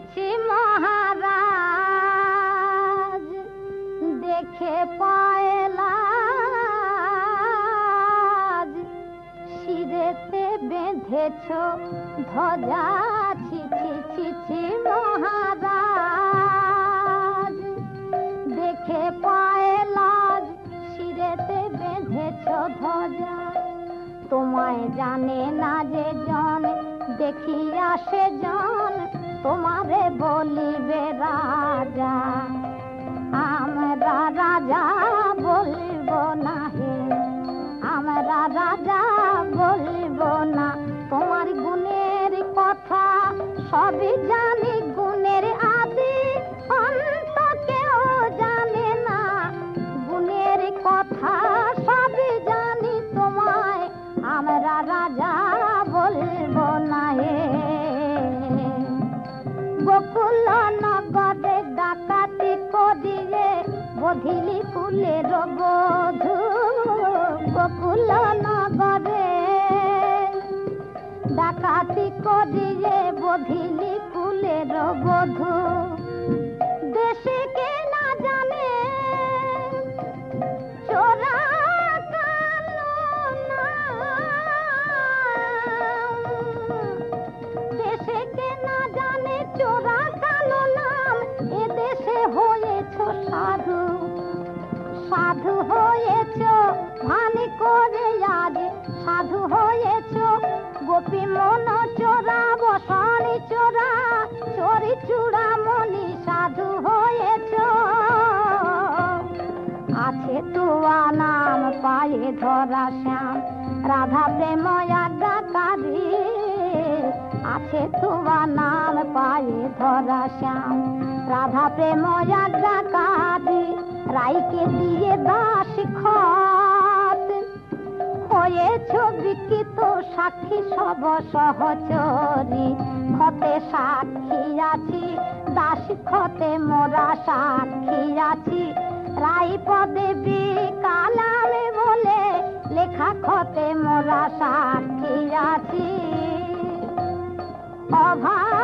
ছি মহারাজ দেখে পয়লাজ শিরেতে বেঁধেছ ধ্বজা ছি ছি ছি ছি মহারাজ দেখে পয়লাজ শিরেতে বেঁধেছ ধ্বজা তোমায় জানে না যে জন দেখিয়া সে জন তোমারে বলিবে রাজা আমরা রাজা বলিব না হে আমরা রাজা বলিব না তোমার গুণের কথা সবই জানি গুণের আদি অন্ত কেউ জানে না গুণের কথা সবই জানি তোমায় আমরা রাজা বলিব না হে গোকুল নগরে ডাকাতি করিয়ে বধিলি কুলের বধূ গোকুল নগরে ডাকাতি করিয়ে বধিলি কুলের বধূ দেশে কে না জানে চোরা কালো দেশে কে না জানে চোরা কালো নাম এ দেশে হয়েছ সাধু সাধু হয়েছ ভানি করে আজ সাধু হয়েছ গোপী মন চোরা বসানি চোরা চোরি চূড়ামণি সাধু হয়েছ আছে তোয়া নাম পায়ে ধরা শ্যাম রাধা প্রেম আজ্ঞাকারী আছে তোয়া নাম পায়ে ধরা শ্যাম রাধা প্রেম আজ্ঞাকারী রাইকে দিয়ে দাস খত হয়েছ বিকৃত সাক্ষী সব সহচরী খতে সাক্ষী আছি দাস খতে মোরা সাক্ষী আছি রাই পদে কালামে বলে লেখা খতে মোরা সাক্ষী আছি অভাব